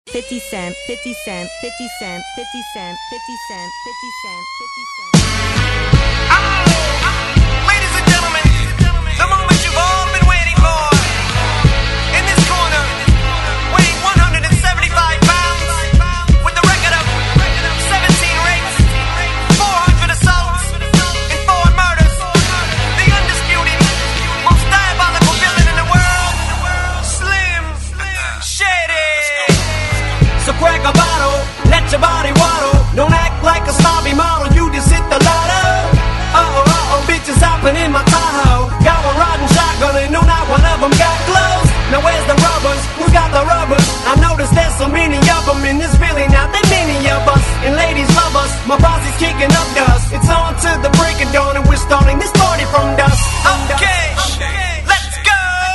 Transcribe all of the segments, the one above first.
50 Cent, 50 Cent, 50 Cent, 50 Cent, 50 Cent, 50 Cent, 50 Cent. Ladies and gentlemen, the moment you've all been waiting for. In this corner, weighing 175 pounds, with the record of 17 rapes, 400 assaults, and 4 murders, the undisputed, most diabolical villain in the world, Slim Shady. So crack a bottle, let your body waddle. Don't act like a snobby model, you just hit the lotto. Uh-oh, bitches hopping in my Tahoe. Got one riding shotgun and no, not one of them got clothes. Now where's the rubbers? Who got the rubbers? I noticed there's so many of them and there's really not that many of us. And ladies love us, my posse's kicking up dust. It's on to the break of dawn and we're starting this party from dusk. Okay, let's go.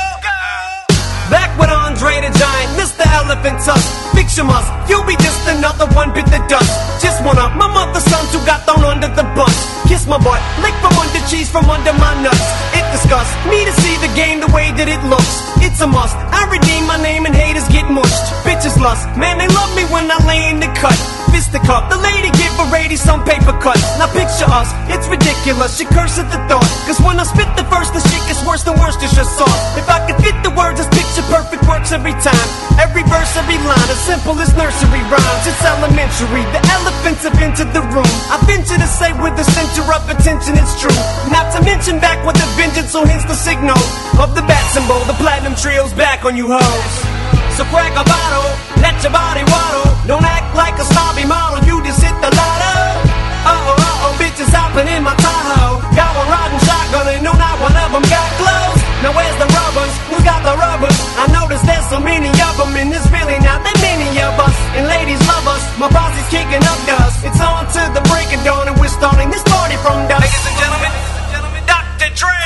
Back with Andre the Giant, Mr. Elephant Tusk. Picture us, you'll be just another one bit the dust. Just one of my mother's sons who got thrown under the bus. Kiss my butt, lick from under cheese from under my nuts. It disgusts me to see the game the way that it looks. It's a must, I redeem my name and haters get mushed. Bitches lust, man they love me when I lay in the cut. Fisticuff, the lady give a lady some paper cuts. Now picture us, it's ridiculous, she curse at the thought. Cause when I spit the verse, the shit gets worse than worse, it's just soft. If I could fit the words, this picture perfect works every time. Every verse, every line, as simple as nursery rhymes. It's elementary, the elephants have entered the room. I venture to say with the center of attention it's true. Not to mention back with a vengeance, so hence the signal of the bat symbol. The platinum trio's back on you hoes. So crack a bottle, let your body waddle. Don't act like a snobby model, you just hit the lotto. Uh-oh, bitches hopping in my Tahoe. Got one riding shotgun and no, not one of them got clothes. Now where's the rubbers? Who got the rubbers? I noticed there's so many of them and there's really not that many of us. And ladies love us, my posse's kicking up dust. It's on to the break of dawn and we're starting this party from dusk. Ladies and gentlemen, Dr. Dre.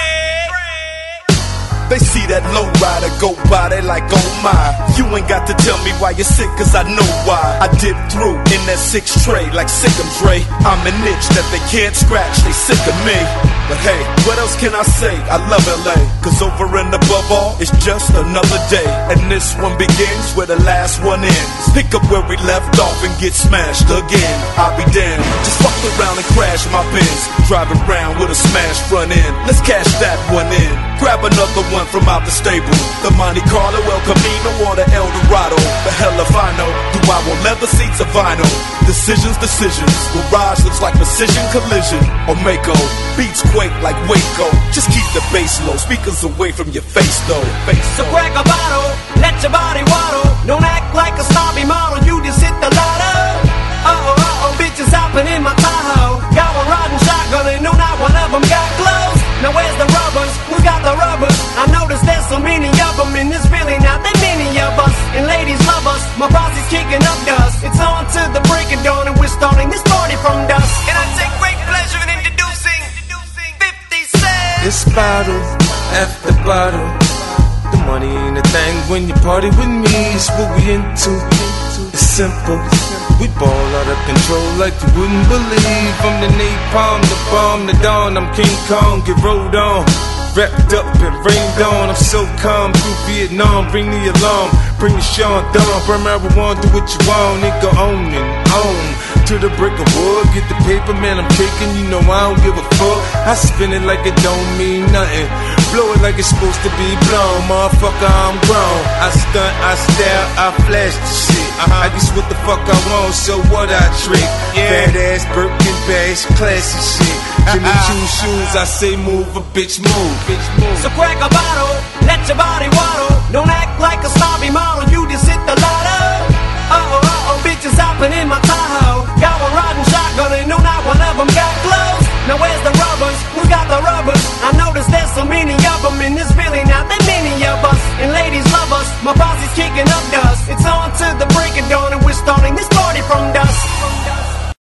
They see that low rider go by, they like, oh my. You ain't got to tell me why you're sick, cause I know why. I dip through in that 6 tray like Sick'em Dre. I'm an itch that they can't scratch, they sick of me. But hey, what else can I say? I love LA, cause over and above all, it's just another day. And this one begins where the last one ends. Pick up where we left off and get smashed again. I'll be damned, just fuck around and crash my Benz. Driving around with a smashed front end. Let's cash that one in. Grab another one from out the stable. The Monte Carlo, El Camino, or the El Dorado. The hell if I know. Do I want leather seats or vinyl? Decisions. Garage looks like precision collision. Or Mako. Beats quake like Waco. Just keep the bass low. Speakers away from your face though. So crack a bottle, let your body waddle. Don't act like a snobby model, you just hit the lotto. Uh-oh, bitches hopping in my Tahoe. Got one riding shotgun and no, not one of them got clothes. Now where's the rubbers? Who got the rubbers? I noticed there's so many of them and there's really not that many of us. And ladies love us, my posse's kicking up dust. It's on to the break of dawn and we're starting this party from dusk. And I take great pleasure in introducing 50 Cent. It's bottle after bottle. The money ain't a thing when you party with me. It's what we into. It's simple. We ball out of control like you wouldn't believe. I'm the napalm, the bomb, the dawn. I'm King Kong, get rolled on. Wrapped up and rained on. I'm so calm through Vietnam. Bring the alarm, bring the Sean Dawn. Burn marijuana, do what you want. Nigga on and on. To the brick of wood, get the paper, man, I'm taking. You know I don't give a fuck. I spin it like it don't mean nothing. Blow it like it's supposed to be blown. Motherfucker, I'm grown. I stunt, I stare, I flash the shit. I guess what the fuck I want, so what I trick. Bad ass Birkin bags, classy shit. Jimmy Choo shoes, I say move, a bitch move. So crack a bottle, let your body waddle. Don't act like a snobby model, you just hit the lotto. Uh-oh, bitches hopping in my Tahoe. Got one riding shotgun and no, not one of them got clothes. Now where's the rubbers? Who got the rubbers? I noticed there's so many of them and there's really not that many of us. And ladies love us, my posse's kicking up